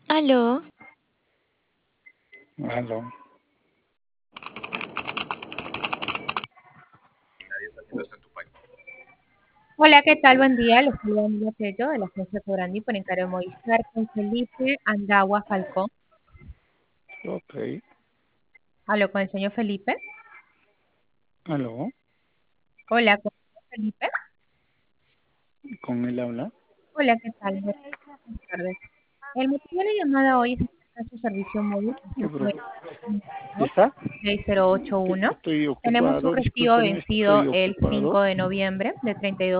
Aló, Aló, Hola, ¿qué tal? Buen día. Les saluda Emilia Tello de la agencia Cobrandi por encargo de Movistar con Felipe Andagua Falcón. ok, Hablo con el señor Felipe. aló, Hola, ¿con el señor Felipe? con él habla. Hola, ¿qué tal? Buenas tardes. El motivo de la llamada hoy es acerca de su servicio móvil ¿Qué, pero, qué está? de 6081. Estoy Tenemos un ocupado, recibo discúlpeme, estoy vencido el ocupado. 5 de noviembre de 32